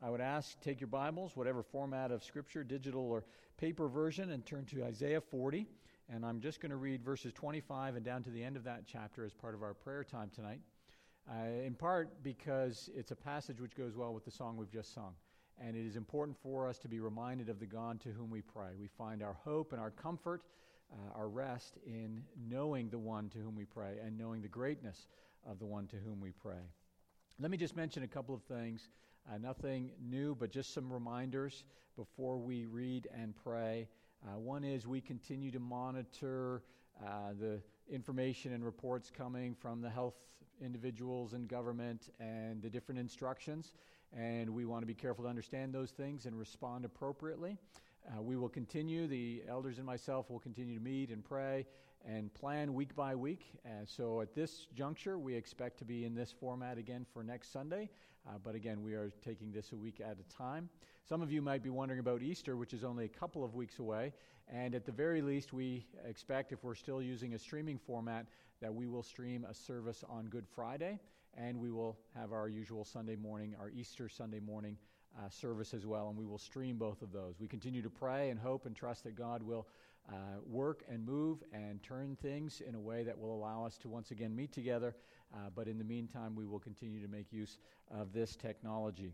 I would ask, take your Bibles, whatever format of Scripture, digital or paper version, and turn to Isaiah 40. And I'm just going to read verses 25 and down to the end of that chapter as part of our prayer time tonight, in part because it's a passage which goes well with the song we've just sung. And it is important for us to be reminded of the God to whom we pray. We find our hope and our comfort, our rest in knowing the one to whom we pray and knowing the greatness of the one to whom we pray. Let me just mention a couple of things. Nothing new, but just some reminders before we read and pray. One is we continue to monitor the information and reports coming from the health individuals and government and the different instructions, and we want to be careful to understand those things and respond appropriately. We will continue, the elders and myself will continue to meet and pray and plan week by week. So at this juncture, we expect to be in this format again for next Sunday. But again, we are taking this a week at a time. Some of you might be wondering about Easter, which is only a couple of weeks away. And at the very least, we expect, if we're still using a streaming format, that we will stream a service on Good Friday. And we will have our usual Sunday morning, our Easter Sunday morning service as well. And we will stream both of those. We continue to pray and hope and trust that God will work and move and turn things in a way that will allow us to once again meet together. But in the meantime, we will continue to make use of this technology.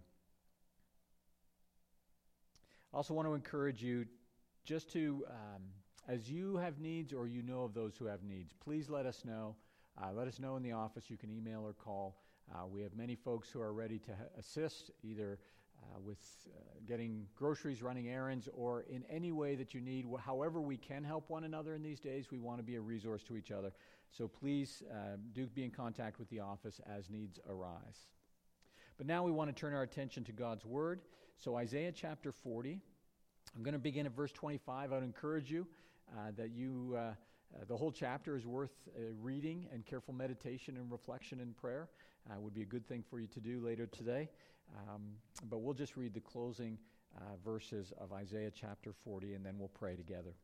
I also want to encourage you just to, as you have needs or you know of those who have needs, please let us know. Let us know in the office. You can email or call. We have many folks who are ready to assist, either with getting groceries, running errands, or in any way that you need. However we can help one another in these days, we want to be a resource to each other. So please do be in contact with the office as needs arise. But now we want to turn our attention to God's Word. So Isaiah chapter 40, I'm going to begin at verse 25. I would encourage you that you, the whole chapter is worth reading and careful meditation and reflection and prayer. Would be a good thing for you to do later today. But we'll just read the closing verses of Isaiah chapter 40, and then we'll pray together.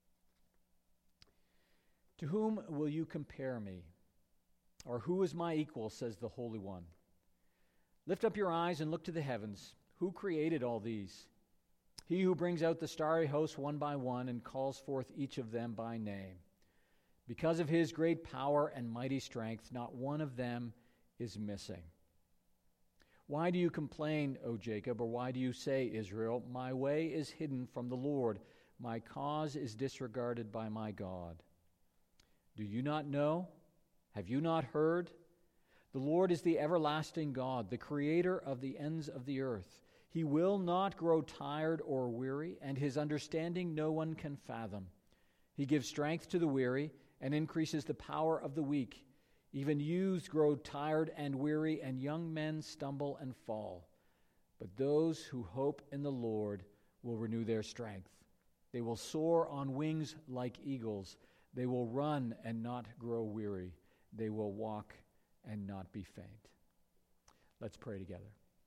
To whom will you compare me? Or who is my equal, says the Holy One. Lift up your eyes and look to the heavens. Who created all these? He who brings out the starry host one by one and calls forth each of them by name. Because of his great power and mighty strength, not one of them is missing. Why do you complain, O Jacob, or why do you say, Israel, my way is hidden from the Lord, my cause is disregarded by my God? Do you not know? Have you not heard? The Lord is the everlasting God, the creator of the ends of the earth. He will not grow tired or weary, and his understanding no one can fathom. He gives strength to the weary and increases the power of the weak. Even youths grow tired and weary, and young men stumble and fall. But those who hope in the Lord will renew their strength. They will soar on wings like eagles. They will run and not grow weary. They will walk and not be faint. Let's pray together.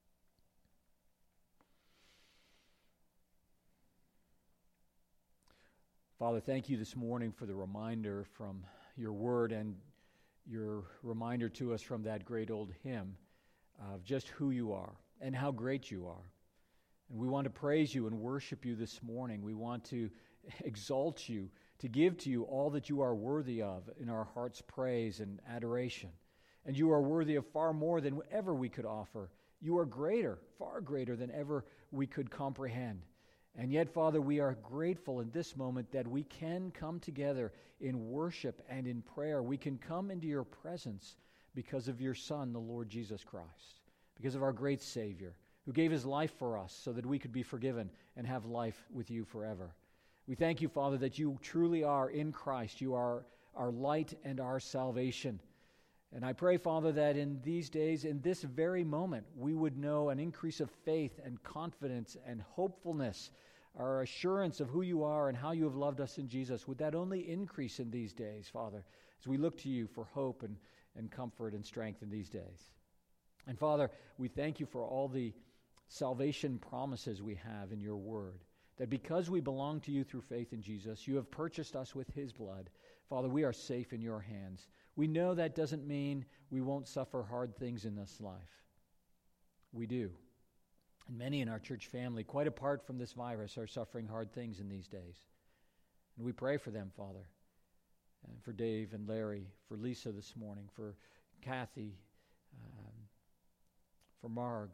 Father, thank you this morning for the reminder from your word and your reminder to us from that great old hymn of just who you are and how great you are. And we want to praise you and worship you this morning. We want to exalt you, to give to you all that you are worthy of in our heart's praise and adoration. And you are worthy of far more than ever we could offer. You are greater, far greater than ever we could comprehend. And yet, Father, we are grateful in this moment that we can come together in worship and in prayer. We can come into your presence because of your Son, the Lord Jesus Christ, because of our great Savior, who gave his life for us so that we could be forgiven and have life with you forever. We thank you, Father, that you truly are in Christ. You are our light and our salvation. And I pray, Father, that in these days, in this very moment, we would know an increase of faith and confidence and hopefulness, our assurance of who you are and how you have loved us in Jesus. Would that only increase in these days, Father, as we look to you for hope and comfort and strength in these days. And Father, we thank you for all the salvation promises we have in your word, that because we belong to you through faith in Jesus, you have purchased us with his blood. Father, we are safe in your hands. We know that doesn't mean we won't suffer hard things in this life. We do. And many in our church family, quite apart from this virus, are suffering hard things in these days. And we pray for them, Father, and for Dave and Larry, for Lisa this morning, for Kathy, for Marg.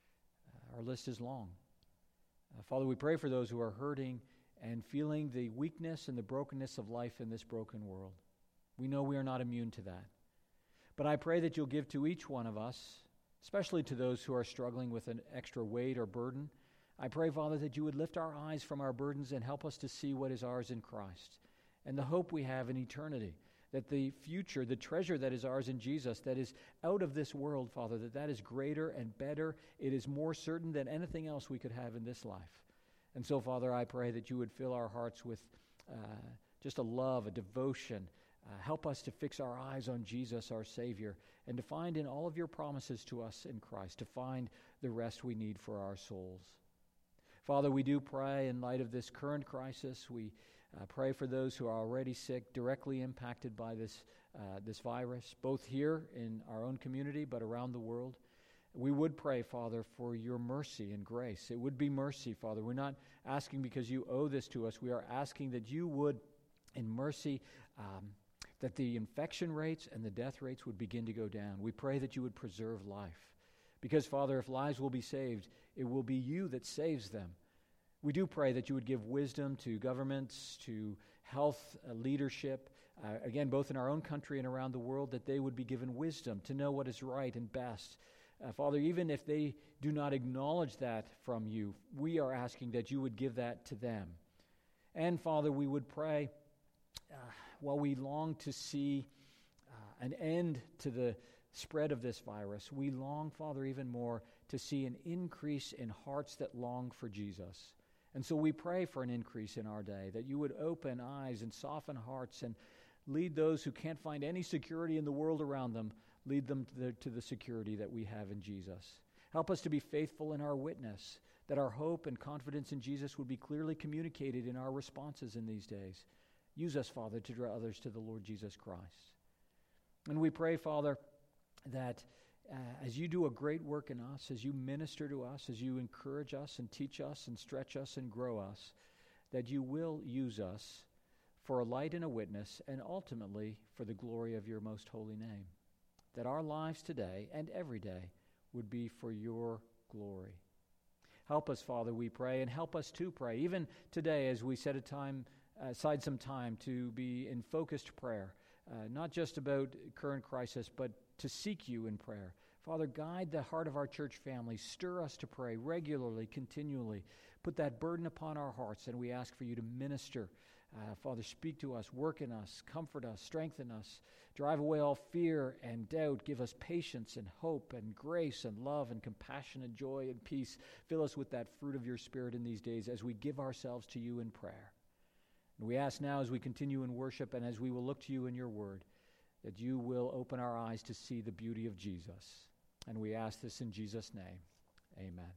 Our list is long. Father, we pray for those who are hurting and feeling the weakness and the brokenness of life in this broken world. We know we are not immune to that. But I pray that you'll give to each one of us, especially to those who are struggling with an extra weight or burden. I pray, Father, that you would lift our eyes from our burdens and help us to see what is ours in Christ and the hope we have in eternity, that the future, the treasure that is ours in Jesus, that is out of this world, Father, that is greater and better. It is more certain than anything else we could have in this life. And so, Father, I pray that you would fill our hearts with just a love, a devotion. Help us to fix our eyes on Jesus, our Savior, and to find in all of your promises to us in Christ, to find the rest we need for our souls. Father, we do pray in light of this current crisis. We pray for those who are already sick, directly impacted by this virus, both here in our own community, but around the world. We would pray, Father, for your mercy and grace. It would be mercy, Father. We're not asking because you owe this to us. We are asking that you would, in mercy, that the infection rates and the death rates would begin to go down. We pray that you would preserve life. Because, Father, if lives will be saved, it will be you that saves them. We do pray that you would give wisdom to governments, to health leadership, again, both in our own country and around the world, that they would be given wisdom to know what is right and best. Father, even if they do not acknowledge that from you, we are asking that you would give that to them. And, Father, we would pray, while we long to see an end to the spread of this virus, we long, Father, even more to see an increase in hearts that long for Jesus. And so we pray for an increase in our day, that you would open eyes and soften hearts and lead those who can't find any security in the world around them, lead them to the security that we have in Jesus. Help us to be faithful in our witness, that our hope and confidence in Jesus would be clearly communicated in our responses in these days. Use us, Father, to draw others to the Lord Jesus Christ. And we pray, Father, that as you do a great work in us, as you minister to us, as you encourage us and teach us and stretch us and grow us, that you will use us for a light and a witness, and ultimately for the glory of your most holy name. That our lives today and every day would be for your glory. Help us, Father, we pray, and help us to pray, even today as we set aside some time to be in focused prayer, not just about current crisis, but to seek you in prayer. Father, guide the heart of our church family. Stir us to pray regularly, continually. Put that burden upon our hearts, and we ask for you to minister. Father, speak to us, work in us, comfort us, strengthen us, drive away all fear and doubt. Give us patience and hope and grace and love and compassion and joy and peace. Fill us with that fruit of your Spirit in these days as we give ourselves to you in prayer. And we ask now as we continue in worship and as we will look to you in your word, that you will open our eyes to see the beauty of Jesus. And we ask this in Jesus' name. Amen.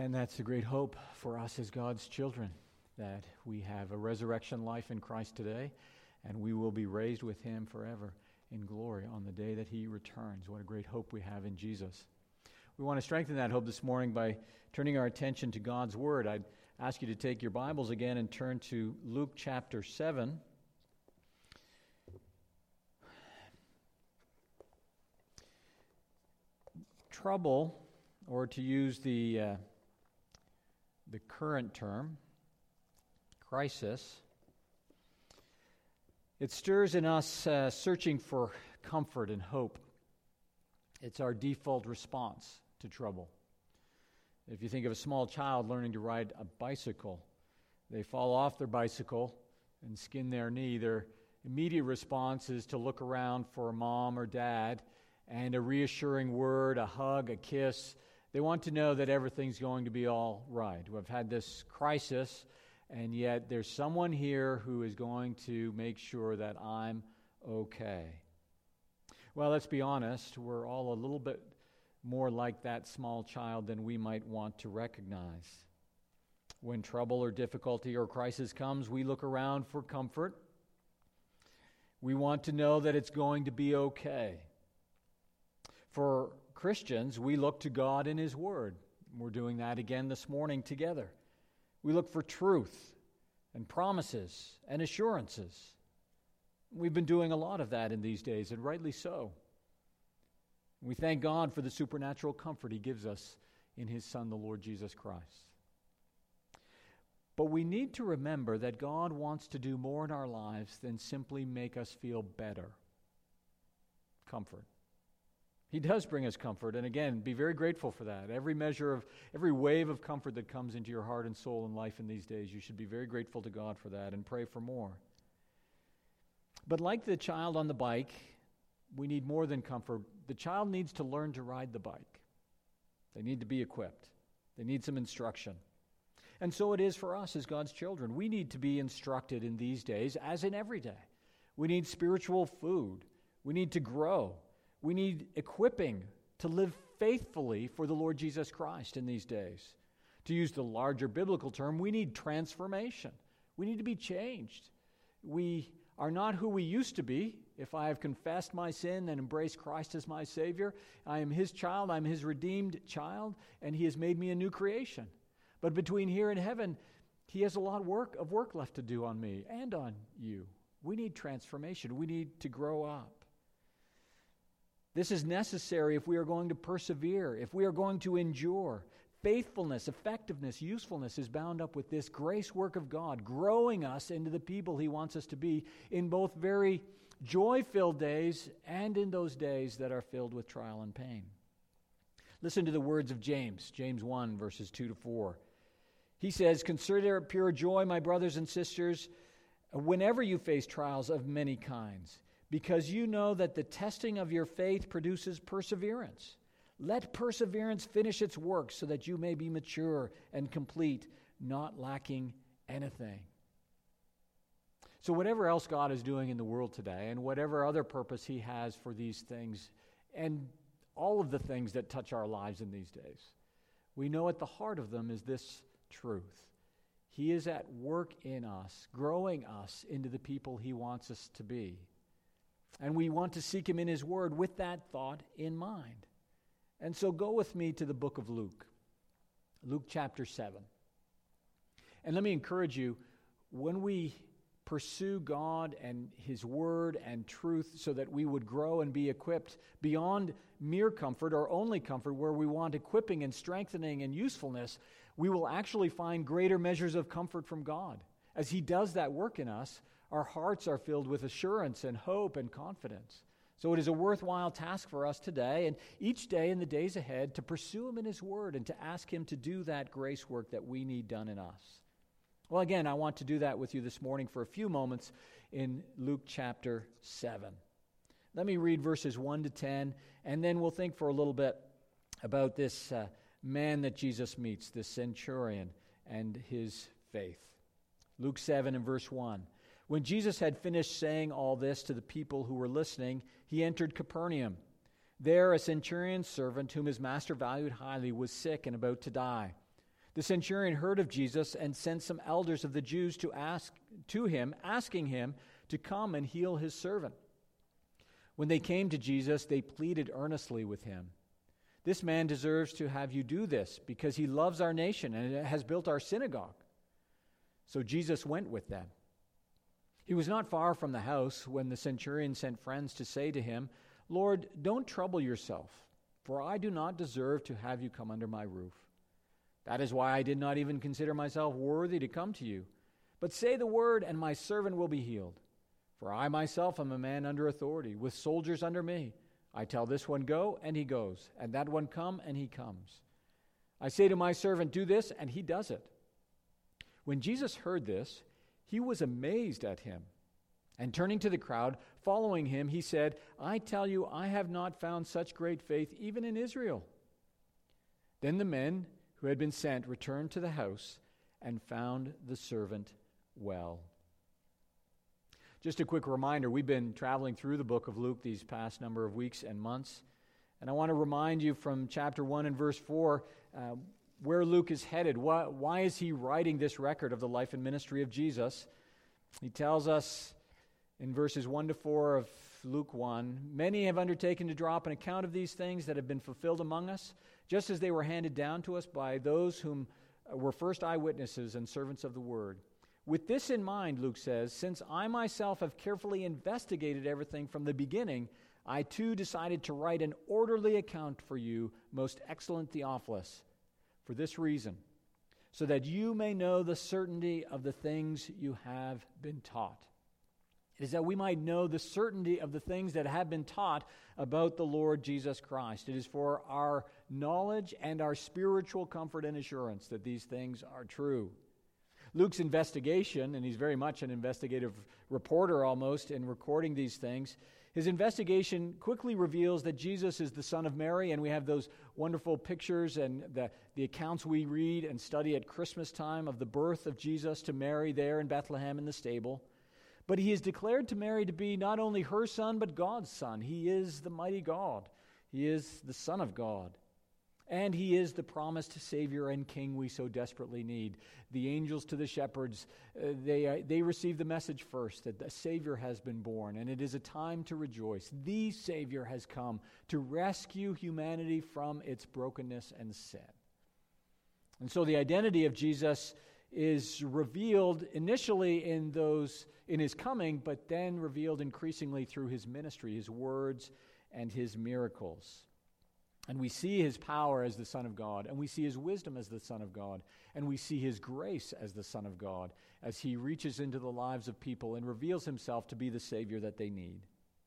And that's a great hope for us as God's children, that we have a resurrection life in Christ today, and we will be raised with him forever in glory on the day that he returns. What a great hope we have in Jesus. We want to strengthen that hope this morning by turning our attention to God's Word. I'd ask you to take your Bibles again and turn to Luke chapter 7. Trouble, or to use the current term, crisis, it stirs in us searching for comfort and hope. It's our default response to trouble. If you think of a small child learning to ride a bicycle, they fall off their bicycle and skin their knee. Their immediate response is to look around for mom or dad and a reassuring word, a hug, a kiss. They want to know that everything's going to be all right. We've had this crisis, and yet there's someone here who is going to make sure that I'm okay. Well, let's be honest, we're all a little bit more like that small child than we might want to recognize. When trouble or difficulty or crisis comes, we look around for comfort. We want to know that it's going to be okay. For Christians, we look to God in his Word. We're doing that again this morning together. We look for truth and promises and assurances. We've been doing a lot of that in these days, and rightly so. We thank God for the supernatural comfort he gives us in his Son, the Lord Jesus Christ. But we need to remember that God wants to do more in our lives than simply make us feel better. Comfort. He does bring us comfort, and again, be very grateful for that. Every wave of comfort that comes into your heart and soul and life in these days, you should be very grateful to God for that and pray for more. But like the child on the bike, we need more than comfort. The child needs to learn to ride the bike. They need to be equipped. They need some instruction. And so it is for us as God's children. We need to be instructed in these days, as in every day. We need spiritual food. We need to grow. We need equipping to live faithfully for the Lord Jesus Christ in these days. To use the larger biblical term, we need transformation. We need to be changed. We are not who we used to be. If I have confessed my sin and embraced Christ as my Savior, I am his child, I'm his redeemed child, and he has made me a new creation. But between here and heaven, he has a lot of work left to do on me and on you. We need transformation. We need to grow up. This is necessary if we are going to persevere, if we are going to endure. Faithfulness, effectiveness, usefulness is bound up with this grace work of God, growing us into the people he wants us to be in both very joy-filled days and in those days that are filled with trial and pain. Listen to the words of James 1, verses 2 to 4. He says, "Consider it pure joy, my brothers and sisters, whenever you face trials of many kinds, because you know that the testing of your faith produces perseverance. Let perseverance finish its work so that you may be mature and complete, not lacking anything." So whatever else God is doing in the world today, and whatever other purpose he has for these things, and all of the things that touch our lives in these days, we know at the heart of them is this truth. He is at work in us, growing us into the people he wants us to be. And we want to seek him in his word with that thought in mind. And so go with me to the book of Luke chapter 7. And let me encourage you, when we pursue God and his word and truth so that we would grow and be equipped beyond mere comfort or only comfort, where we want equipping and strengthening and usefulness, we will actually find greater measures of comfort from God. As he does that work in us, our hearts are filled with assurance and hope and confidence. So it is a worthwhile task for us today and each day in the days ahead to pursue him in his word and to ask him to do that grace work that we need done in us. Well, again, I want to do that with you this morning for a few moments in Luke chapter 7. Let me read verses 1 to 10, and then we'll think for a little bit about this man that Jesus meets, this centurion, and his faith. Luke 7 and verse 1. When Jesus had finished saying all this to the people who were listening, he entered Capernaum. There a centurion's servant, whom his master valued highly, was sick and about to die. The centurion heard of Jesus and sent some elders of the Jews to him, asking him to come and heal his servant. When they came to Jesus, they pleaded earnestly with him. "This man deserves to have you do this, because he loves our nation and has built our synagogue." So Jesus went with them. He was not far from the house when the centurion sent friends to say to him, "Lord, don't trouble yourself, for I do not deserve to have you come under my roof. That is why I did not even consider myself worthy to come to you. But say the word, and my servant will be healed. For I myself am a man under authority, with soldiers under me. I tell this one, go, and he goes, and that one, come, and he comes. I say to my servant, do this, and he does it." When Jesus heard this, he was amazed at him. And turning to the crowd, following him, he said, "I tell you, I have not found such great faith even in Israel." Then the men who had been sent returned to the house and found the servant well. Just a quick reminder, we've been traveling through the book of Luke these past number of weeks and months. And I want to remind you from chapter 1 and verse 4 where Luke is headed. Why is he writing this record of the life and ministry of Jesus? He tells us in verses 1 to 4 of Luke 1, "Many have undertaken to draw up an account of these things that have been fulfilled among us, just as they were handed down to us by those whom were first eyewitnesses and servants of the word. With this in mind," Luke says, "since I myself have carefully investigated everything from the beginning, I too decided to write an orderly account for you, most excellent Theophilus, for this reason, so that you may know the certainty of the things you have been taught." It is that we might know the certainty of the things that have been taught about the Lord Jesus Christ. It is for our knowledge and our spiritual comfort and assurance that these things are true. Luke's investigation, and he's very much an investigative reporter almost in recording these things, his investigation quickly reveals that Jesus is the son of Mary, and we have those wonderful pictures and the accounts we read and study at Christmas time of the birth of Jesus to Mary there in Bethlehem in the stable. But he is declared to Mary to be not only her son, but God's son. He is the mighty God. He is the Son of God. And he is the promised Savior and King we so desperately need. The angels to the shepherds, they receive the message first that the Savior has been born, and it is a time to rejoice. The Savior has come to rescue humanity from its brokenness and sin. And so the identity of Jesus is revealed initially in his coming, but then revealed increasingly through his ministry, his words, and his miracles. And we see his power as the Son of God, and we see his wisdom as the Son of God, and we see his grace as the Son of God as he reaches into the lives of people and reveals himself to be the Savior that they need.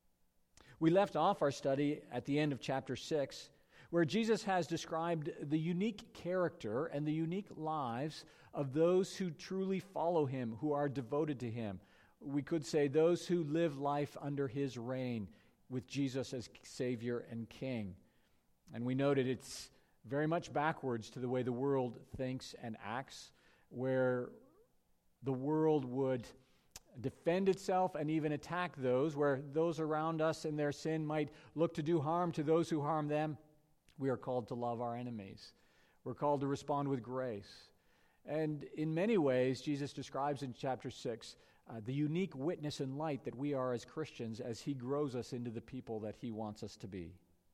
We left off our study at the end of chapter 6, where Jesus has described the unique character and the unique lives of those who truly follow him, who are devoted to him. We could say those who live life under his reign with Jesus as Savior and King. And we noted it's very much backwards to the way the world thinks and acts, where the world would defend itself and even attack those, where those around us in their sin might look to do harm to those who harm them. We are called to love our enemies. We're called to respond with grace. And in many ways, Jesus describes in chapter 6 the unique witness and light that we are as Christians as he grows us into the people that he wants us to be.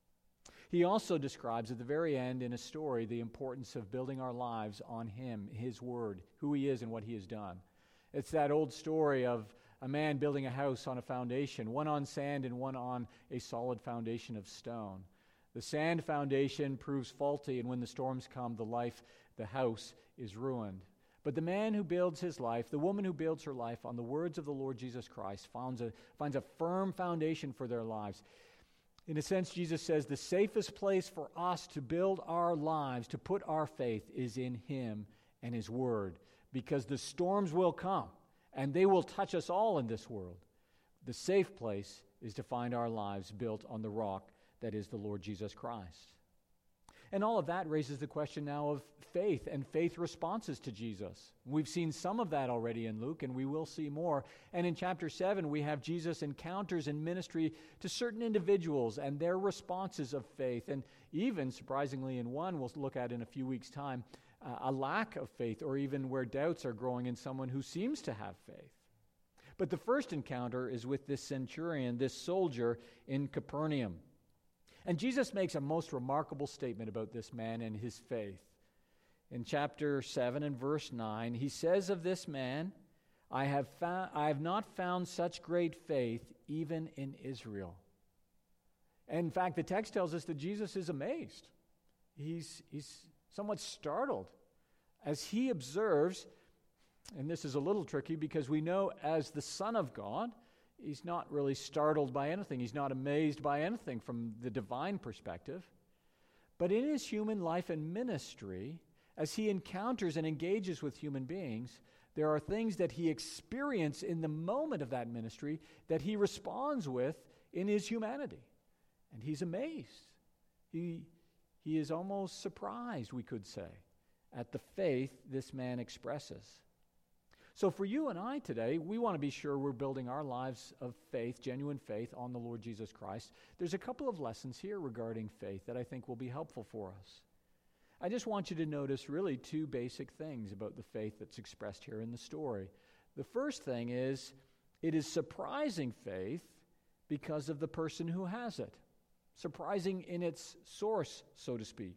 He also describes at the very end in a story the importance of building our lives on him, his word, who he is and what he has done. It's that old story of a man building a house on a foundation, one on sand and one on a solid foundation of stone. The sand foundation proves faulty, and when the storms come, the house is ruined. But the man who builds his life, the woman who builds her life on the words of the Lord Jesus Christ finds a firm foundation for their lives. In a sense, Jesus says the safest place for us to build our lives, to put our faith, is in him and his word, because the storms will come, and they will touch us all in this world. The safe place is to find our lives built on the rock that is the Lord Jesus Christ. And all of that raises the question now of faith and faith responses to Jesus. We've seen some of that already in Luke, and we will see more. And in chapter 7, we have Jesus' encounters in ministry to certain individuals and their responses of faith. And even, surprisingly, in one we'll look at in a few weeks' time, a lack of faith, or even where doubts are growing in someone who seems to have faith. But the first encounter is with this centurion, this soldier in Capernaum. And Jesus makes a most remarkable statement about this man and his faith. In chapter 7 and verse 9, he says of this man, I have not found such great faith even in Israel. And in fact, the text tells us that Jesus is amazed. He's somewhat startled as he observes, and this is a little tricky because we know as the Son of God, he's not really startled by anything. He's not amazed by anything from the divine perspective. But in his human life and ministry, as he encounters and engages with human beings, there are things that he experiences in the moment of that ministry that he responds with in his humanity. And he's amazed. He is almost surprised, we could say, at the faith this man expresses. So for you and I today, we want to be sure we're building our lives of faith, genuine faith, on the Lord Jesus Christ. There's a couple of lessons here regarding faith that I think will be helpful for us. I just want you to notice really two basic things about the faith that's expressed here in the story. The first thing is, it is surprising faith because of the person who has it. Surprising in its source, so to speak.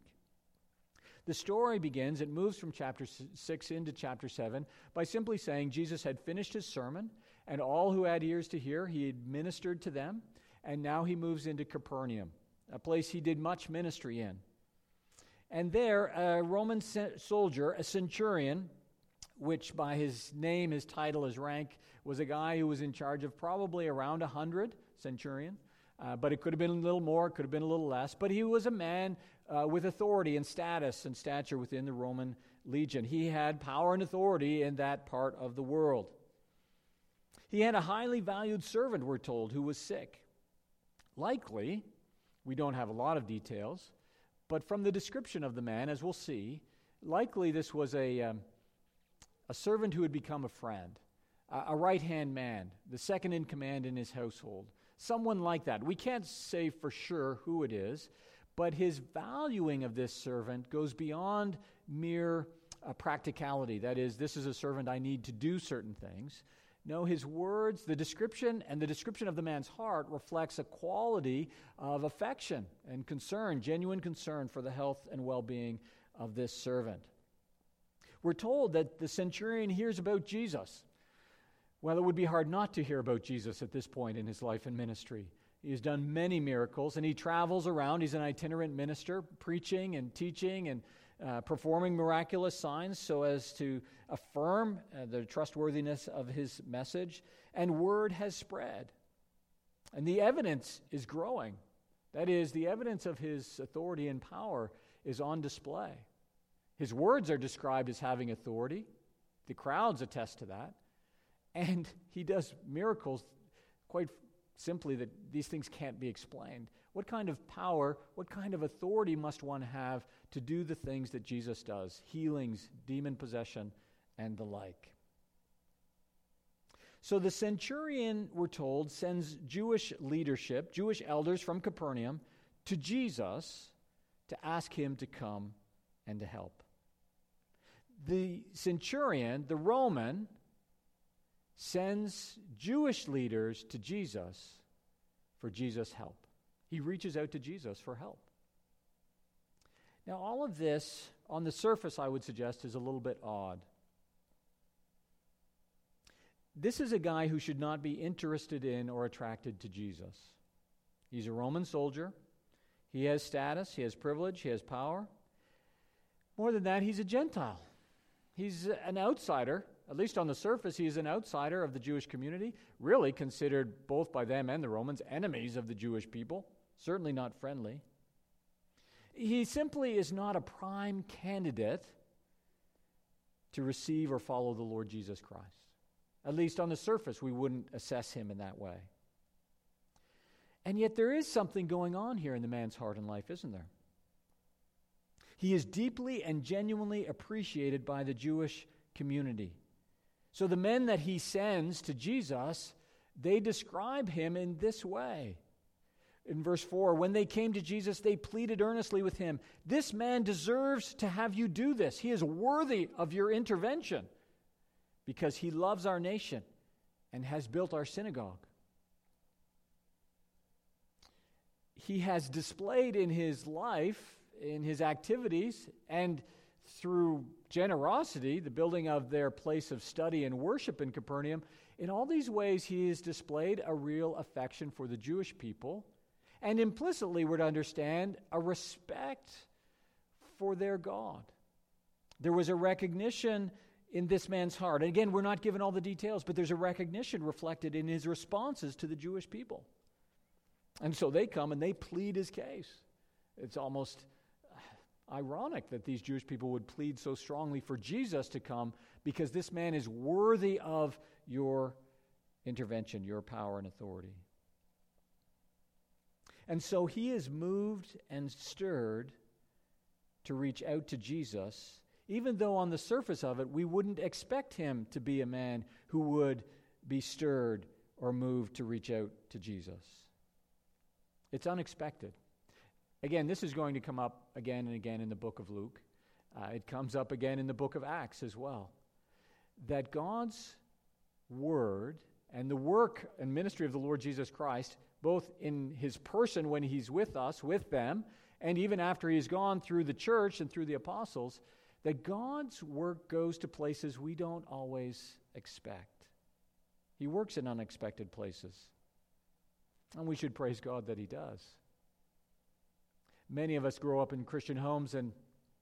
The story begins, it moves from chapter 6 into chapter 7 by simply saying Jesus had finished his sermon, and all who had ears to hear, he had ministered to them, and now he moves into Capernaum, a place he did much ministry in. And there, a Roman soldier, a centurion, which by his name, his title, his rank, was a guy who was in charge of probably around 100, centurion. But it could have been a little more, it could have been a little less. But he was a man with authority and status and stature within the Roman legion. He had power and authority in that part of the world. He had a highly valued servant, we're told, who was sick. Likely, we don't have a lot of details, but from the description of the man, as we'll see, likely this was a servant who had become a friend, a right-hand man, the second in command in his household. Someone like that. We can't say for sure who it is, but his valuing of this servant goes beyond mere practicality. That is, this is a servant I need to do certain things. No, his words, the description of the man's heart reflects a quality of affection and concern, genuine concern for the health and well-being of this servant. We're told that the centurion hears about Jesus. Well, it would be hard not to hear about Jesus at this point in his life and ministry. He has done many miracles, and he travels around. He's an itinerant minister, preaching and teaching and performing miraculous signs so as to affirm the trustworthiness of his message. And word has spread. And the evidence is growing. That is, the evidence of his authority and power is on display. His words are described as having authority. The crowds attest to that. And he does miracles quite simply that these things can't be explained. What kind of power, what kind of authority must one have to do the things that Jesus does? Healings, demon possession, and the like. So the centurion, we're told, sends Jewish leadership, Jewish elders from Capernaum, to Jesus to ask him to come and to help. The centurion, the Roman, sends Jewish leaders to Jesus for Jesus' help. He reaches out to Jesus for help. Now, all of this, on the surface, I would suggest, is a little bit odd. This is a guy who should not be interested in or attracted to Jesus. He's a Roman soldier. He has status, he has privilege, he has power. More than that, he's a Gentile. He's an outsider. At least on the surface, he is an outsider of the Jewish community, really considered both by them and the Romans enemies of the Jewish people, certainly not friendly. He simply is not a prime candidate to receive or follow the Lord Jesus Christ. At least on the surface, we wouldn't assess him in that way. And yet there is something going on here in the man's heart and life, isn't there? He is deeply and genuinely appreciated by the Jewish community. So the men that he sends to Jesus, they describe him in this way. In verse 4, when they came to Jesus, they pleaded earnestly with him, "This man deserves to have you do this. He is worthy of your intervention because he loves our nation and has built our synagogue." He has displayed in his life, in his activities, and through generosity, the building of their place of study and worship in Capernaum, in all these ways he has displayed a real affection for the Jewish people, and implicitly we're to understand a respect for their God. There was a recognition in this man's heart. And again, we're not given all the details, but there's a recognition reflected in his responses to the Jewish people. And so they come and they plead his case. It's almost ironic that these Jewish people would plead so strongly for Jesus to come because this man is worthy of your intervention, your power and authority. And so he is moved and stirred to reach out to Jesus, even though on the surface of it, we wouldn't expect him to be a man who would be stirred or moved to reach out to Jesus. It's unexpected. Again, this is going to come up again and again in the book of Luke. It comes up again in the book of Acts as well. That God's word and the work and ministry of the Lord Jesus Christ, both in his person when he's with us, with them, and even after he's gone through the church and through the apostles, that God's work goes to places we don't always expect. He works in unexpected places. And we should praise God that he does. Many of us grow up in Christian homes, and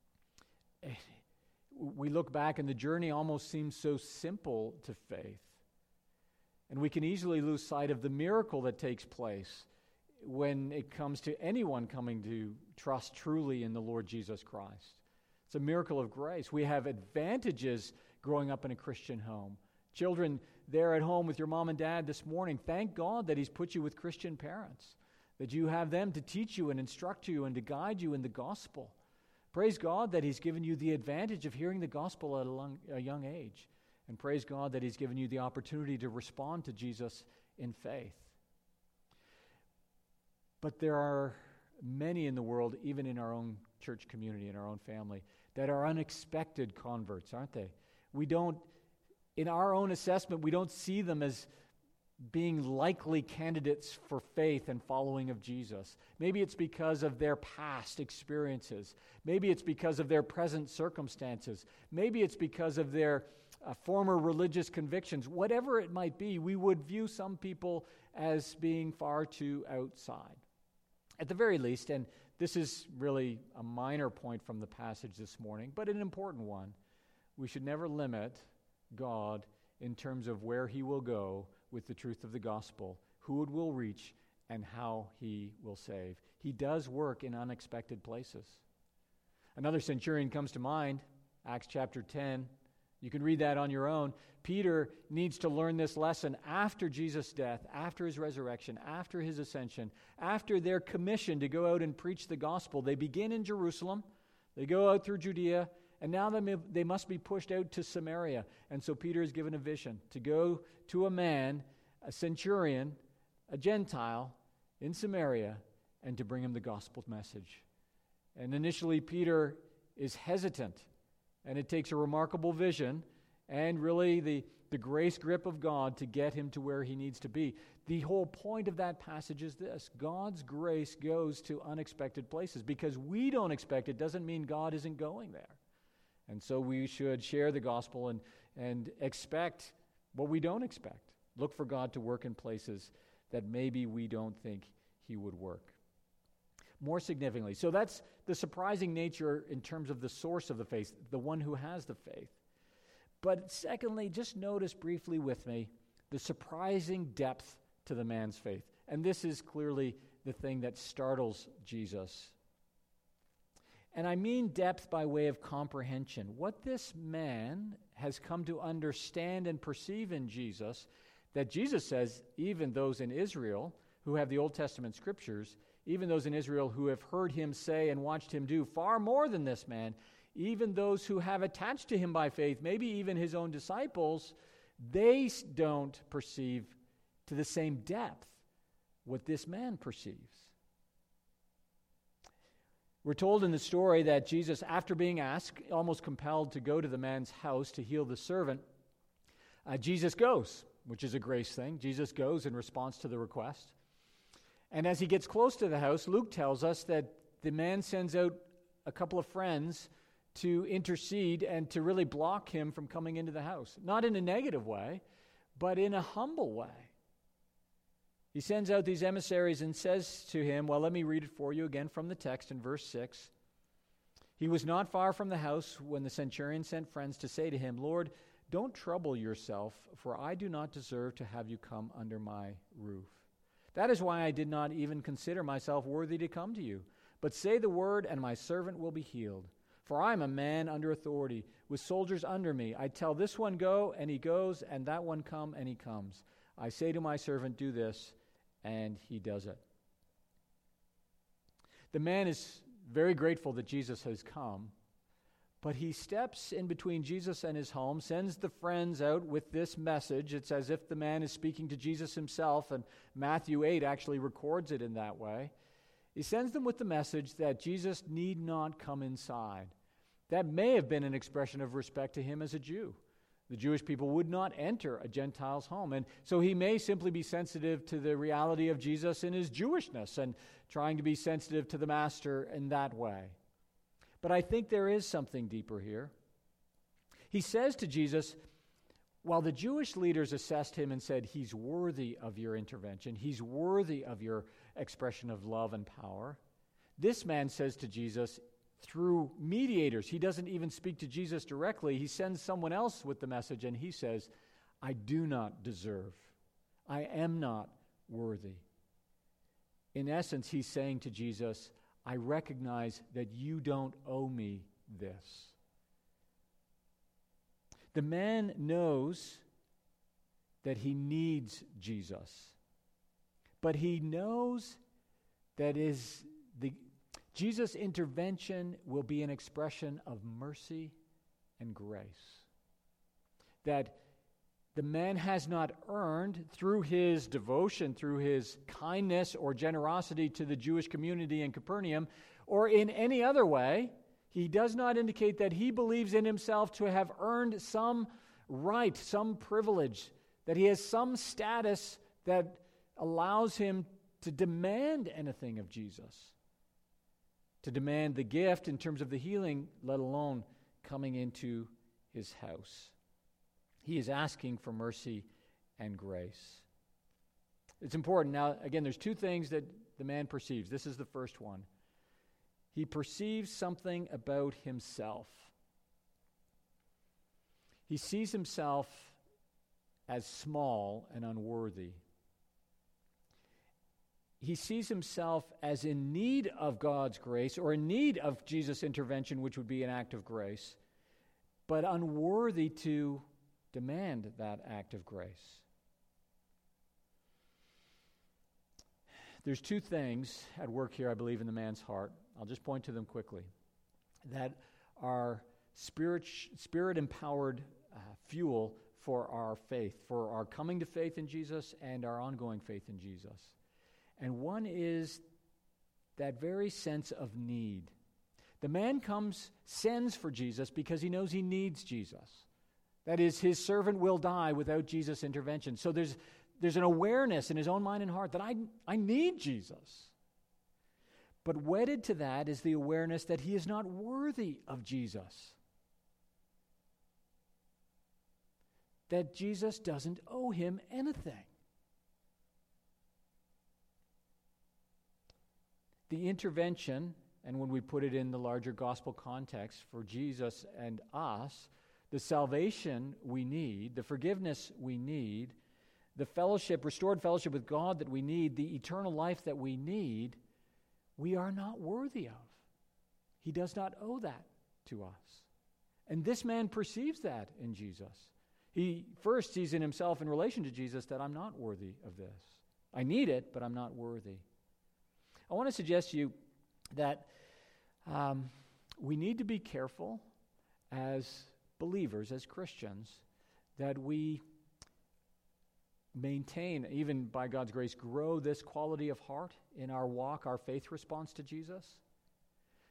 we look back and the journey almost seems so simple to faith. And we can easily lose sight of the miracle that takes place when it comes to anyone coming to trust truly in the Lord Jesus Christ. It's a miracle of grace. We have advantages growing up in a Christian home. Children there at home with your mom and dad this morning, thank God that he's put you with Christian parents, that you have them to teach you and instruct you and to guide you in the gospel. Praise God that he's given you the advantage of hearing the gospel at a young age. And praise God that he's given you the opportunity to respond to Jesus in faith. But there are many in the world, even in our own church community, in our own family, that are unexpected converts, aren't they? We don't, in our own assessment, we don't see them as being likely candidates for faith and following of Jesus. Maybe it's because of their past experiences. Maybe it's because of their present circumstances. Maybe it's because of their former religious convictions. Whatever it might be, we would view some people as being far too outside. At the very least, and this is really a minor point from the passage this morning, but an important one, we should never limit God in terms of where he will go with the truth of the gospel, who it will reach, and how he will save. He does work in unexpected places. Another centurion comes to mind, Acts chapter 10. You can read that on your own. Peter needs to learn this lesson after Jesus' death, after his resurrection, after his ascension, after their commission to go out and preach the gospel. They begin in Jerusalem, they go out through Judea, and now they must be pushed out to Samaria. And so Peter is given a vision to go to a man, a centurion, a Gentile in Samaria, and to bring him the gospel message. And initially Peter is hesitant. And it takes a remarkable vision and really the grace grip of God to get him to where he needs to be. The whole point of that passage is this: God's grace goes to unexpected places. Because we don't expect it doesn't mean God isn't going there. And so we should share the gospel and expect what we don't expect. Look for God to work in places that maybe we don't think he would work. More significantly, so that's the surprising nature in terms of the source of the faith, the one who has the faith. But secondly, just notice briefly with me the surprising depth to the man's faith. And this is clearly the thing that startles Jesus. And I mean depth by way of comprehension. What this man has come to understand and perceive in Jesus, that Jesus says, even those in Israel who have the Old Testament scriptures, even those in Israel who have heard him say and watched him do far more than this man, even those who have attached to him by faith, maybe even his own disciples, they don't perceive to the same depth what this man perceives. We're told in the story that Jesus, after being asked, almost compelled to go to the man's house to heal the servant, Jesus goes, which is a grace thing. Jesus goes in response to the request. And as he gets close to the house, Luke tells us that the man sends out a couple of friends to intercede and to really block him from coming into the house. Not in a negative way, but in a humble way. He sends out these emissaries and says to him, well, let me read it for you again from the text in verse 6. He was not far from the house when the centurion sent friends to say to him, Lord, don't trouble yourself, for I do not deserve to have you come under my roof. That is why I did not even consider myself worthy to come to you. But say the word, and my servant will be healed. For I am a man under authority, with soldiers under me. I tell this one, go, and he goes, and that one, come, and he comes. I say to my servant, do this, and he does it. The man is very grateful that Jesus has come, but he steps in between Jesus and his home, sends the friends out with this message. It's as if the man is speaking to Jesus himself, and Matthew 8 actually records it in that way. He sends them with the message that Jesus need not come inside. That may have been an expression of respect to him as a Jew. The Jewish people would not enter a Gentile's home. And so he may simply be sensitive to the reality of Jesus in his Jewishness and trying to be sensitive to the master in that way. But I think there is something deeper here. He says to Jesus, while the Jewish leaders assessed him and said, he's worthy of your intervention, he's worthy of your expression of love and power, this man says to Jesus, through mediators, he doesn't even speak to Jesus directly, he sends someone else with the message, and he says, I do not deserve, I am not worthy. In essence, he's saying to Jesus, I recognize that you don't owe me this. The man knows that he needs Jesus, but he knows that Jesus' intervention will be an expression of mercy and grace. That the man has not earned through his devotion, through his kindness or generosity to the Jewish community in Capernaum, or in any other way. He does not indicate that he believes in himself to have earned some right, some privilege, that he has some status that allows him to demand anything of Jesus, to demand the gift in terms of the healing, let alone coming into his house. He is asking for mercy and grace. It's important. Now, again, there's two things that the man perceives. This is the first one. He perceives something about himself. He sees himself as small and unworthy. He sees himself as in need of God's grace, or in need of Jesus' intervention, which would be an act of grace, but unworthy to demand that act of grace. There's two things at work here, I believe, in the man's heart. I'll just point to them quickly. That are spirit-empowered fuel for our faith, for our coming to faith in Jesus and our ongoing faith in Jesus. And one is that very sense of need. The man sends for Jesus because he knows he needs Jesus. That is, his servant will die without Jesus' intervention. So there's an awareness in his own mind and heart that I need Jesus. But wedded to that is the awareness that he is not worthy of Jesus. That Jesus doesn't owe him anything. The intervention, and when we put it in the larger gospel context for Jesus and us, the salvation we need, the forgiveness we need, the fellowship, restored fellowship with God that we need, the eternal life that we need, we are not worthy of. He does not owe that to us. And this man perceives that in Jesus. He first sees in himself in relation to Jesus that I'm not worthy of this. I need it, but I'm not worthy. I want to suggest to you that we need to be careful as believers, as Christians, that we maintain, even by God's grace, grow this quality of heart in our walk, our faith response to Jesus.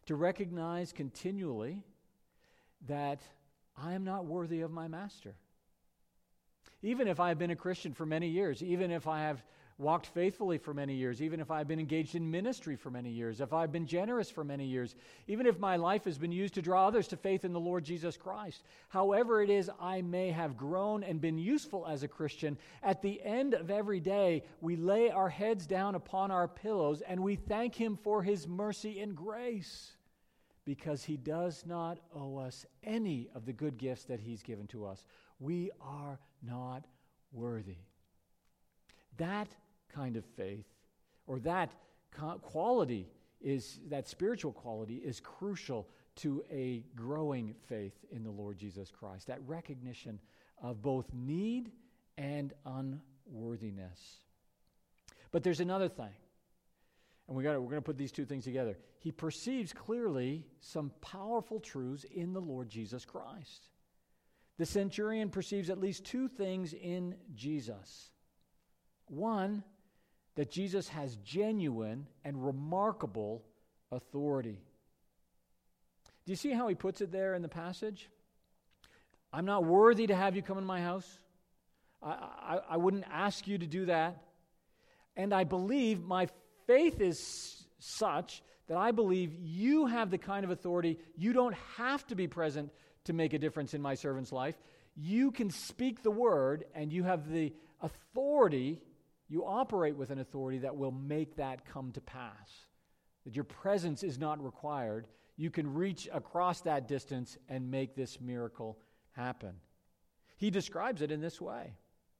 to recognize continually that I am not worthy of my master. Even if I have been a Christian for many years, even if I have walked faithfully for many years, even if I've been engaged in ministry for many years, if I've been generous for many years, even if my life has been used to draw others to faith in the Lord Jesus Christ, however it is I may have grown and been useful as a Christian, at the end of every day, we lay our heads down upon our pillows and we thank Him for His mercy and grace, because He does not owe us any of the good gifts that He's given to us. We are not worthy. That kind of faith, or that quality, that spiritual quality is crucial to a growing faith in the Lord Jesus Christ. That recognition of both need and unworthiness. But there's another thing, and we're going to put these two things together. He perceives clearly some powerful truths in the Lord Jesus Christ. The centurion perceives at least two things in Jesus. One, that Jesus has genuine and remarkable authority. Do you see how he puts it there in the passage? I'm not worthy to have you come in my house. I wouldn't ask you to do that. And I believe my faith is such that I believe you have the kind of authority. You don't have to be present to make a difference in my servant's life. You can speak the word, and you have the authority. You operate with an authority that will make that come to pass. That your presence is not required. You can reach across that distance and make this miracle happen. He describes it in this way.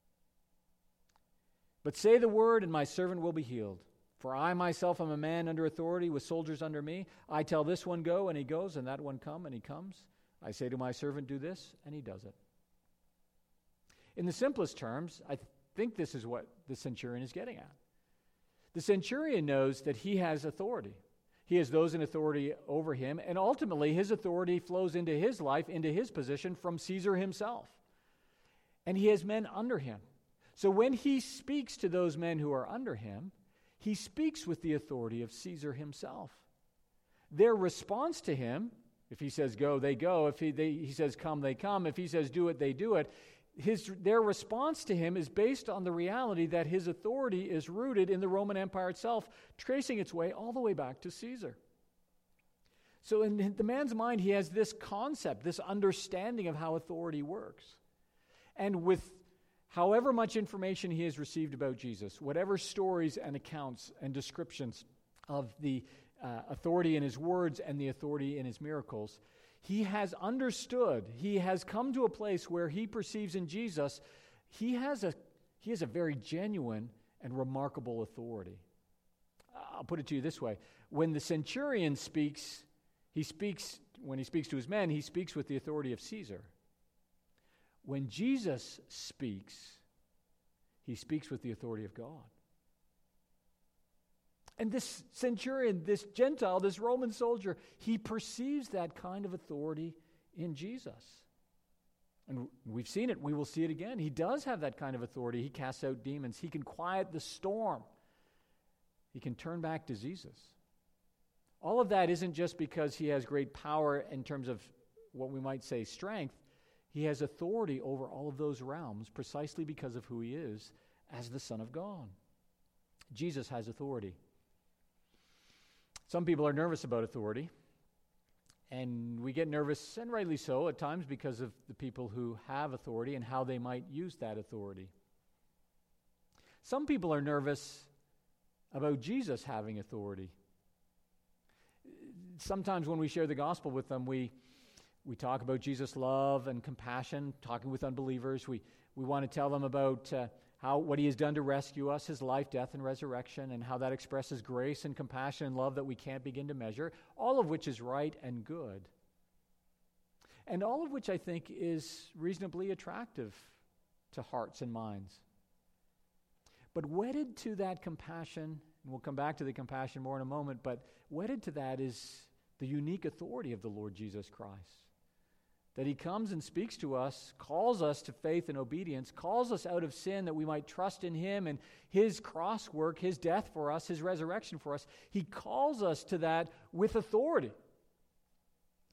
But say the word, and my servant will be healed. For I myself am a man under authority with soldiers under me. I tell this one, go, and he goes, and that one, come, and he comes. I say to my servant, do this, and he does it. In the simplest terms, I think this is what the centurion is getting at. The centurion knows that he has authority. He has those in authority over him, and ultimately his authority flows into his life, into his position from Caesar himself. And he has men under him. So when he speaks to those men who are under him, he speaks with the authority of Caesar himself. Their response to him, if he says go, they go. If he says come, they come. If he says do it, they do it. Their response to him is based on the reality that his authority is rooted in the Roman Empire itself, tracing its way all the way back to Caesar. So in the man's mind, he has this concept, this understanding of how authority works. And with however much information he has received about Jesus, whatever stories and accounts and descriptions of the authority in his words and the authority in his miracles, he has understood, he has come to a place where he perceives in Jesus, he has a very genuine and remarkable authority. I'll put it to you this way. When the centurion speaks, when he speaks to his men, he speaks with the authority of Caesar. When Jesus speaks, he speaks with the authority of God. And this centurion, this Gentile, this Roman soldier, he perceives that kind of authority in Jesus. And we've seen it. We will see it again. He does have that kind of authority. He casts out demons. He can quiet the storm. He can turn back diseases. All of that isn't just because he has great power in terms of what we might say strength. He has authority over all of those realms precisely because of who he is as the Son of God. Jesus has authority. Some people are nervous about authority, and we get nervous, and rightly so, at times because of the people who have authority and how they might use that authority. Some people are nervous about Jesus having authority. Sometimes when we share the gospel with them, we talk about Jesus' love and compassion, talking with unbelievers. We want to tell them about what he has done to rescue us, his life, death, and resurrection, and how that expresses grace and compassion and love that we can't begin to measure, all of which is right and good. And all of which I think is reasonably attractive to hearts and minds. But wedded to that compassion, and we'll come back to the compassion more in a moment, but wedded to that is the unique authority of the Lord Jesus Christ. That he comes and speaks to us, calls us to faith and obedience, calls us out of sin that we might trust in him and his cross work, his death for us, his resurrection for us. He calls us to that with authority.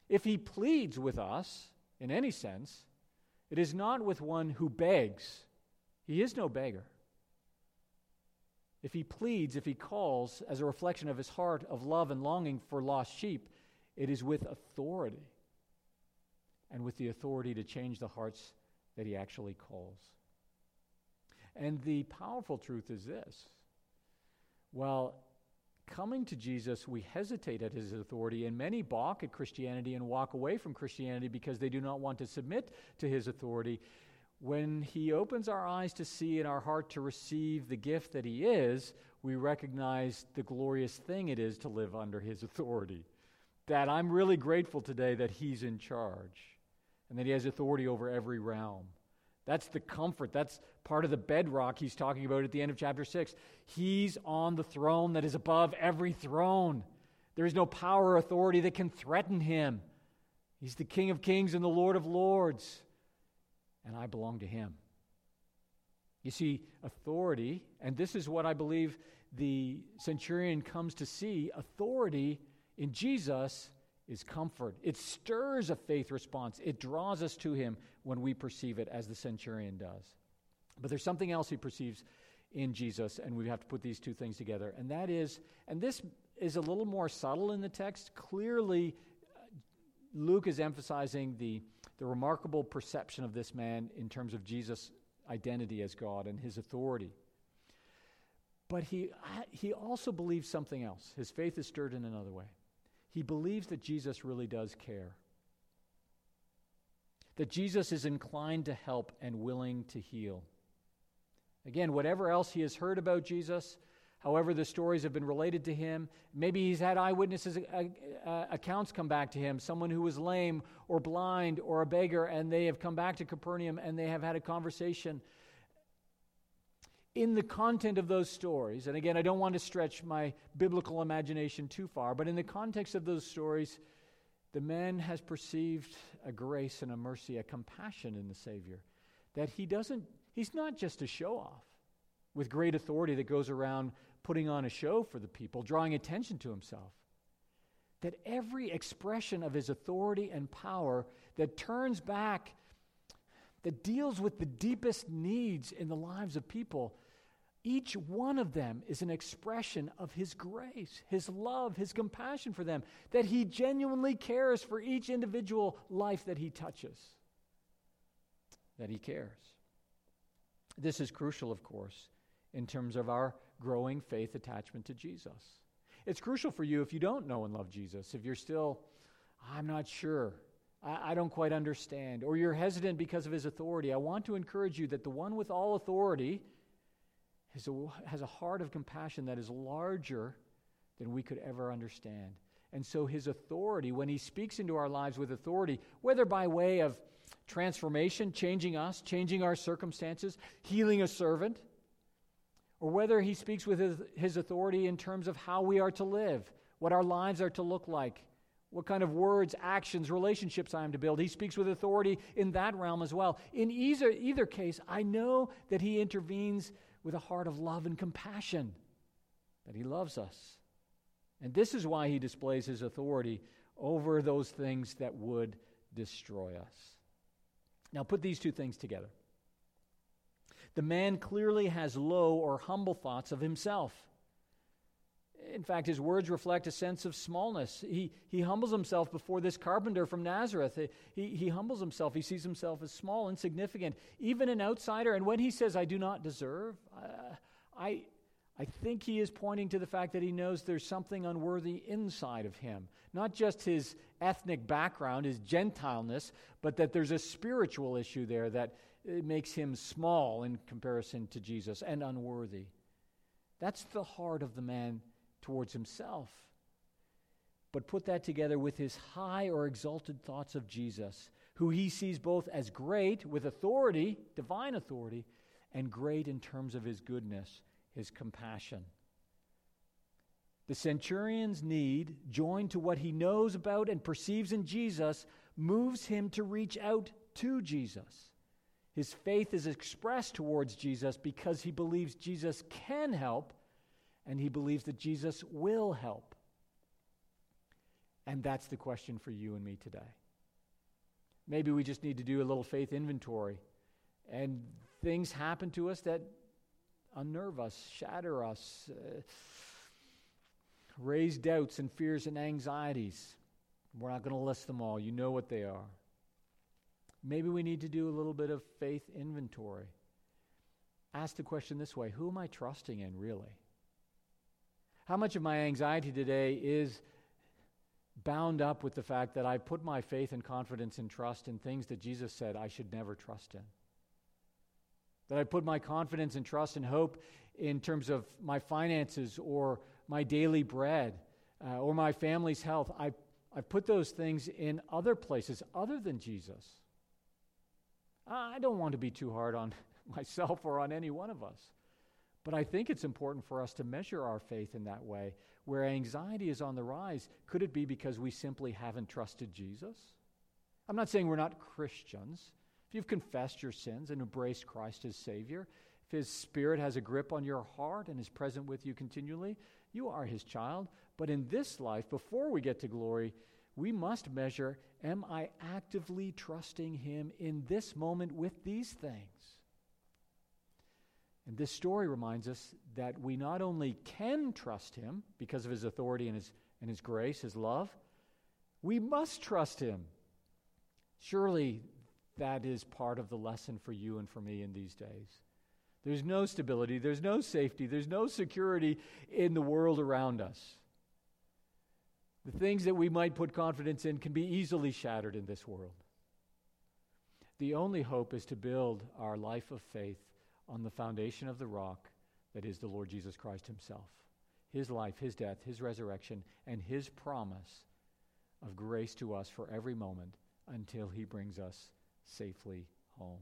If he pleads with us, in any sense, it is not with one who begs. He is no beggar. If he pleads, if he calls as a reflection of his heart of love and longing for lost sheep, it is with authority, and with the authority to change the hearts that he actually calls. And the powerful truth is this: while coming to Jesus, we hesitate at his authority, and many balk at Christianity and walk away from Christianity because they do not want to submit to his authority. When he opens our eyes to see and our heart to receive the gift that he is, we recognize the glorious thing it is to live under his authority. That I'm really grateful today that he's in charge and that he has authority over every realm. That's the comfort. That's part of the bedrock he's talking about at the end of chapter 6. He's on the throne that is above every throne. There is no power or authority that can threaten him. He's the King of Kings and the Lord of Lords, and I belong to him. You see, authority, and this is what I believe the centurion comes to see, authority in Jesus is comfort. It stirs a faith response. It draws us to him when we perceive it, as the centurion does. But there's something else he perceives in Jesus, and we have to put these two things together. And that is, and this is a little more subtle in the text. Clearly, Luke is emphasizing the remarkable perception of this man in terms of Jesus' identity as God and his authority. But he also believes something else. His faith is stirred in another way. He believes that Jesus really does care. That Jesus is inclined to help and willing to heal. Again, whatever else he has heard about Jesus, however the stories have been related to him, maybe he's had eyewitnesses accounts come back to him, someone who was lame or blind or a beggar, and they have come back to Capernaum and they have had a conversation. In the content of those stories, and again, I don't want to stretch my biblical imagination too far, but in the context of those stories, the man has perceived a grace and a mercy, a compassion in the Savior, that he's not just a show-off with great authority that goes around putting on a show for the people, drawing attention to himself. That every expression of his authority and power that turns back, that deals with the deepest needs in the lives of people, each one of them is an expression of his grace, his love, his compassion for them, that he genuinely cares for each individual life that he touches, that he cares. This is crucial, of course, in terms of our growing faith attachment to Jesus. It's crucial for you if you don't know and love Jesus, if you're still, I'm not sure, I don't quite understand, or you're hesitant because of his authority. I want to encourage you that the one with all authority has a heart of compassion that is larger than we could ever understand. And so his authority, when he speaks into our lives with authority, whether by way of transformation, changing us, changing our circumstances, healing a servant, or whether he speaks with his authority in terms of how we are to live, what our lives are to look like, what kind of words, actions, relationships I am to build. He speaks with authority in that realm as well. In either case, I know that he intervenes with a heart of love and compassion, that he loves us. And this is why he displays his authority over those things that would destroy us. Now put these two things together. The man clearly has low or humble thoughts of himself. In fact, his words reflect a sense of smallness. He humbles himself before this carpenter from Nazareth. He humbles himself. He sees himself as small, insignificant, even an outsider. And when he says, I do not deserve, I think he is pointing to the fact that he knows there's something unworthy inside of him. Not just his ethnic background, his Gentileness, but that there's a spiritual issue there that makes him small in comparison to Jesus and unworthy. That's the heart of the man towards himself. But put that together with his high or exalted thoughts of Jesus, who he sees both as great with authority, divine authority, and great in terms of his goodness, his compassion. The centurion's need, joined to what he knows about and perceives in Jesus, moves him to reach out to Jesus. His faith is expressed towards Jesus because he believes Jesus can help, and he believes that Jesus will help. And that's the question for you and me today. Maybe we just need to do a little faith inventory. And things happen to us that unnerve us, shatter us, raise doubts and fears and anxieties. We're not going to list them all. You know what they are. Maybe we need to do a little bit of faith inventory. Ask the question this way: who am I trusting in, really? How much of my anxiety today is bound up with the fact that I put my faith and confidence and trust in things that Jesus said I should never trust in? That I put my confidence and trust and hope in terms of my finances or my daily bread or my family's health. I put those things in other places other than Jesus. I don't want to be too hard on myself or on any one of us. But I think it's important for us to measure our faith in that way. Where anxiety is on the rise, could it be because we simply haven't trusted Jesus? I'm not saying we're not Christians. If you've confessed your sins and embraced Christ as Savior, if His Spirit has a grip on your heart and is present with you continually, you are His child. But in this life, before we get to glory, we must measure, am I actively trusting Him in this moment with these things? And this story reminds us that we not only can trust Him because of His authority and His grace, His love, we must trust Him. Surely that is part of the lesson for you and for me in these days. There's no stability, there's no safety, there's no security in the world around us. The things that we might put confidence in can be easily shattered in this world. The only hope is to build our life of faith on the foundation of the rock that is the Lord Jesus Christ Himself. His life, His death, His resurrection, and His promise of grace to us for every moment until He brings us safely home.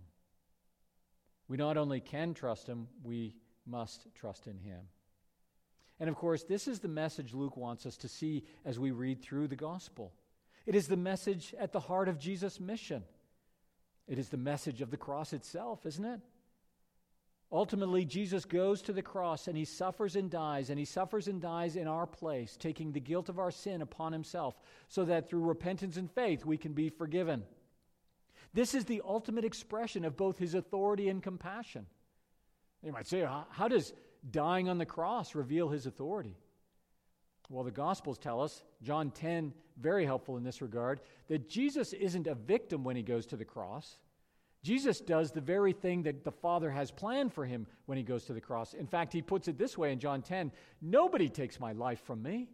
We not only can trust Him, we must trust in Him. And of course, this is the message Luke wants us to see as we read through the gospel. It is the message at the heart of Jesus' mission. It is the message of the cross itself, isn't it? Ultimately, Jesus goes to the cross and He suffers and dies, and He suffers and dies in our place, taking the guilt of our sin upon Himself, so that through repentance and faith we can be forgiven. This is the ultimate expression of both His authority and compassion. You might say, how does dying on the cross reveal His authority? Well, the Gospels tell us, John 10, very helpful in this regard, that Jesus isn't a victim when He goes to the cross. Jesus does the very thing that the Father has planned for Him when He goes to the cross. In fact, He puts it this way in John 10, nobody takes my life from me.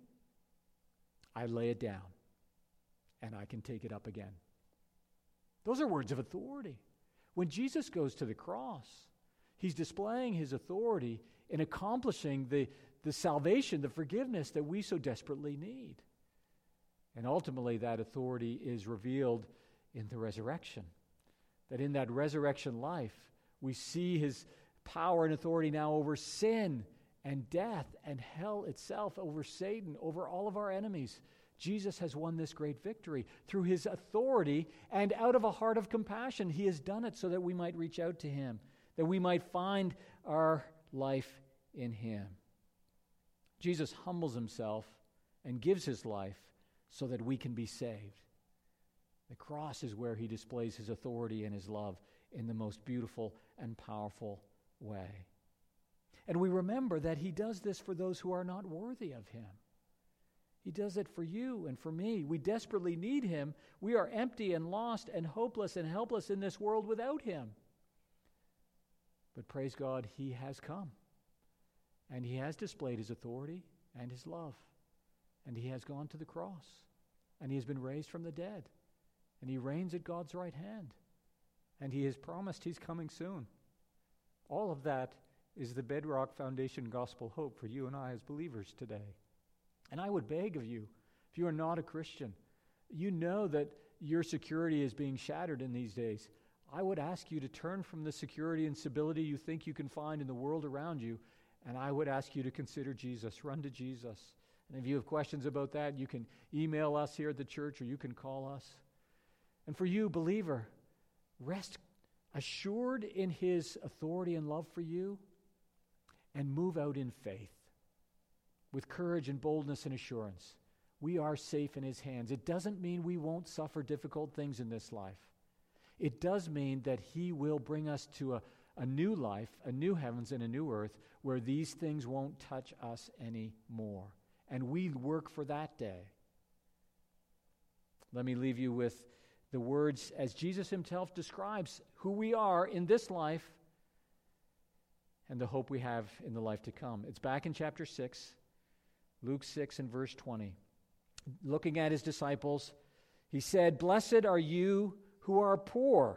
I lay it down, and I can take it up again. Those are words of authority. When Jesus goes to the cross, He's displaying His authority in accomplishing the salvation, the forgiveness that we so desperately need. And ultimately, that authority is revealed in the resurrection. That in that resurrection life, we see His power and authority now over sin and death and hell itself, over Satan, over all of our enemies. Jesus has won this great victory through His authority, and out of a heart of compassion, He has done it so that we might reach out to Him, that we might find our life in Him. Jesus humbles Himself and gives His life so that we can be saved. The cross is where He displays His authority and His love in the most beautiful and powerful way. And we remember that He does this for those who are not worthy of Him. He does it for you and for me. We desperately need Him. We are empty and lost and hopeless and helpless in this world without Him. But praise God, He has come. And He has displayed His authority and His love. And He has gone to the cross. And He has been raised from the dead. And He reigns at God's right hand. And He has promised He's coming soon. All of that is the bedrock foundation gospel hope for you and I as believers today. And I would beg of you, if you are not a Christian, you know that your security is being shattered in these days. I would ask you to turn from the security and stability you think you can find in the world around you, and I would ask you to consider Jesus. Run to Jesus. And if you have questions about that, you can email us here at the church, or you can call us. And for you, believer, rest assured in His authority and love for you, and move out in faith with courage and boldness and assurance we are safe in his hands. It doesn't mean we won't suffer difficult things in this life. It does mean that he will bring us to a new life, a new heavens and a new earth, where these things won't touch us anymore. And we work for that day. Let me leave you with the words as Jesus himself describes who we are in this life and the hope we have in the life to come. It's back in chapter 6, Luke 6 and verse 20. Looking at his disciples, he said, "Blessed are you who are poor,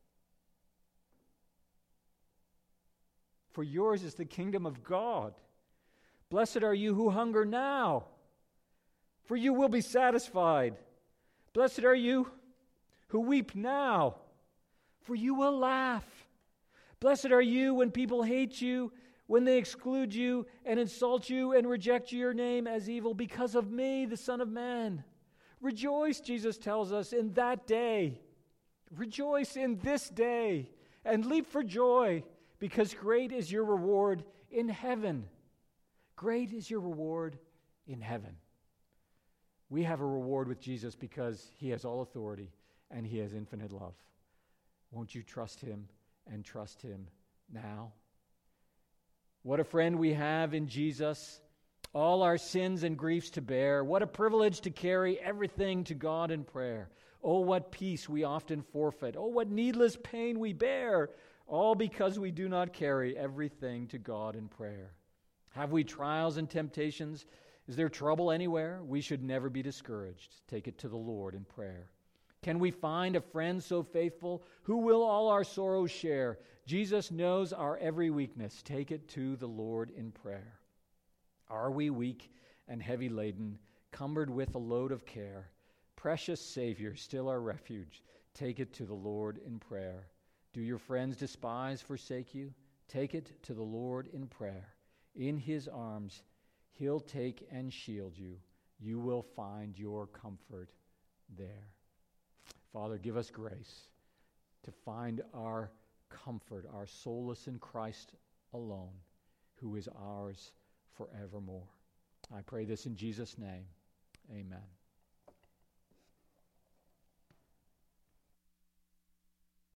for yours is the kingdom of God. Blessed are you who hunger now, for you will be satisfied. Blessed are you who weep now, for you will laugh. Blessed are you when people hate you, when they exclude you and insult you and reject your name as evil because of me, the Son of Man. Rejoice," Jesus tells us, "in that day. Rejoice in this day and leap for joy, because great is your reward in heaven." Great is your reward in heaven. We have a reward with Jesus because he has all authority and he has infinite love. Won't you trust him and trust him now? What a friend we have in Jesus, all our sins and griefs to bear. What a privilege to carry everything to God in prayer. Oh, what peace we often forfeit. Oh, what needless pain we bear, all because we do not carry everything to God in prayer. Have we trials and temptations? Is there trouble anywhere? We should never be discouraged. Take it to the Lord in prayer. Can we find a friend so faithful who will all our sorrows share? Jesus knows our every weakness. Take it to the Lord in prayer. Are we weak and heavy laden, cumbered with a load of care? Precious Savior, still our refuge. Take it to the Lord in prayer. Do your friends despise, forsake you? Take it to the Lord in prayer. In his arms, he'll take and shield you. You will find your comfort there. Father, give us grace to find our comfort, our solace in Christ alone, who is ours forevermore. I pray this in Jesus' name. Amen.